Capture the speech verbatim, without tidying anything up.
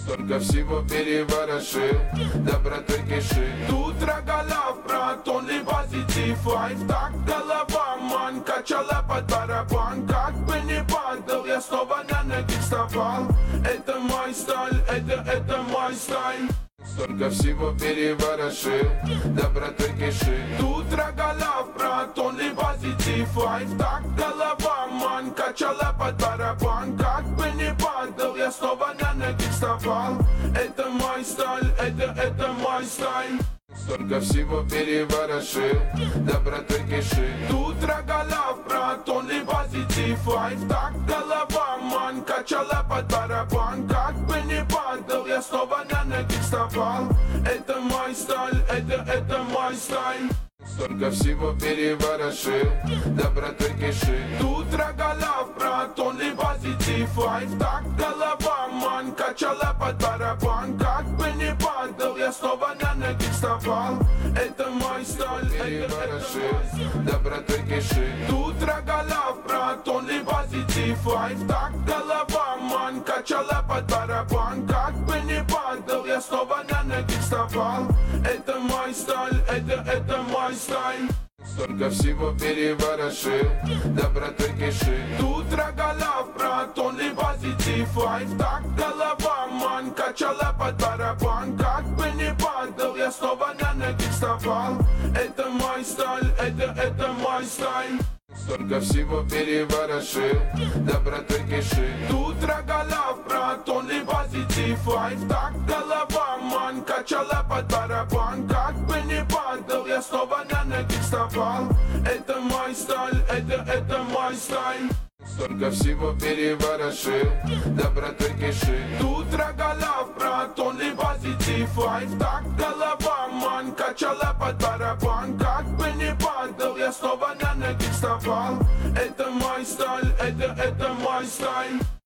Столько всего переворошил, добротой киши. Тут рогалав, брат, он и позитив. Лайф, так голова, ман, качала под барабан. Как бы не падал, я снова на ноги вставал. Это мой стиль, это, это мой стиль. Столько всего переворошил, добротой киши. Тут рогалав, брат, он и позитив. Лайф, так голова, ман, качала под барабан. Как бы не падал, я снова на ноги вставал. Это мой стиль, это, это мой стиль. Столько всего переворошил, добротой киши. Тут рогалав, брат, он и позитив. Лайф, так голова, ман, качала под барабан. Как бы не падал, я снова на ноги вставал. Это мой стиль, это, это мой стиль. Столько всего переворошил, добротой киши. Тут рогалав, брат, он и позитив. Лайф, так голова, ман, качала под барабан. Как бы не падал, я снова на ноги вставал. Это мой стиль, переворошил, добротой киши. Тут рогалав, брат, он и позитив. Лайф, так голова, ман, качала под барабан. Как бы не падал, я снова на ноги вставал. Это мой стиль, это, это мой стиль. Столько всего переворошил, добротой киши. Тут рогалав, брат, он и позитив. Лайф, так голова, ман, качала под барабан. Как бы не падал, я снова на ноги вставал. Это мой стиль, это, это мой стиль. Столько всего переворошил, добротой киши. Тут рогалав, брат, он и позитив. Лайф, так голова, ман, качала под барабан. Как бы не падал, я снова на ноги вставал. Это мой стиль, это, это мой стиль. Столько всего переворошил, добротой киши. Тут рогалав, брат, он и позитив. Лайф, так голова, ман, качала под барабан. Как бы не падал, я снова на ноги вставал. Это мой стиль, это, это мой стиль.